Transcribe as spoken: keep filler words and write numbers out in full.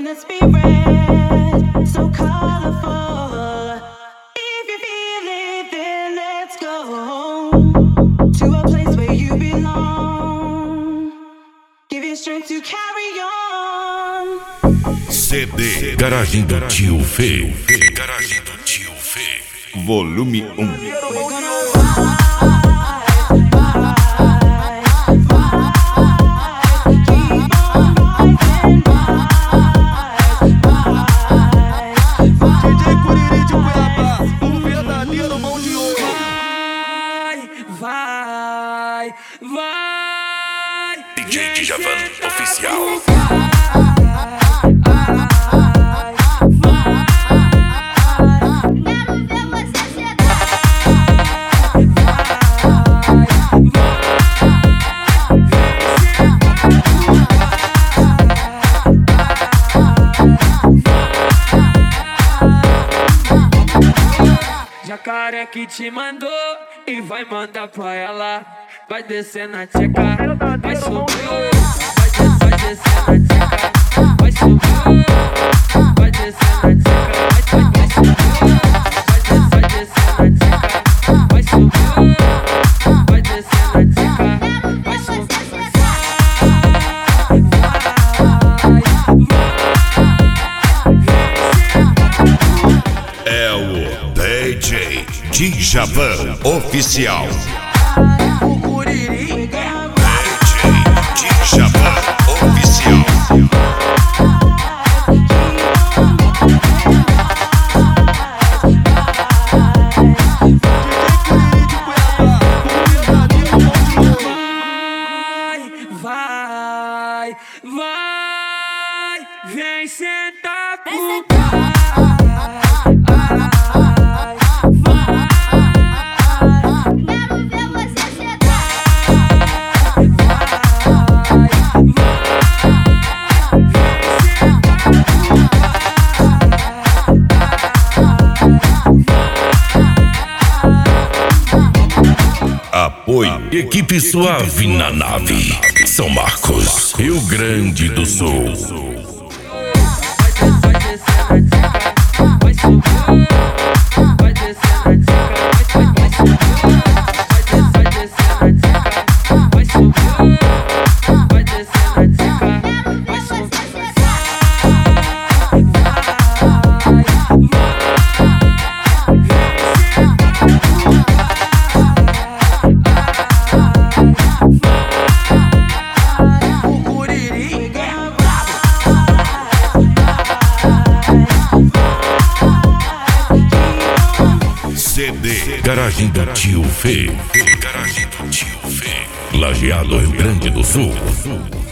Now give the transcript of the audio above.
the spirit, so colorful. If you feel it, then let's go to a place where you belong. Give you strength to carry on. C D Garagem do Tio Fê. Garagem do Tio Fê. Volume um. Vai, vai, D J Djavan Oficial. Jacaré que te mandou e vai mandar pra ela. Vai descer na tcheca, vai subir, vai, vai descer na tcheca, vai subir, vai descer na tcheca, vai, vai, vai subir, vai, vai descer na tcheca, vai subir, vai descer na tcheca, vai subir. É o D J Djavan Oficial. D J Djavan Oficial. Vai, vai, vai, vem sentar Vem pro Apoio Equipe Suave na nave. São Marcos, Rio Grande do Sul. vai subir, vai descer na tcheca, vai, vai subir, vai descer na tcheca, vai subir, vai descer na tcheca, vai subir. C D Garagem do Tio Fê. Garagem do Tio Fê. Lajeado, Rio Grande do Sul.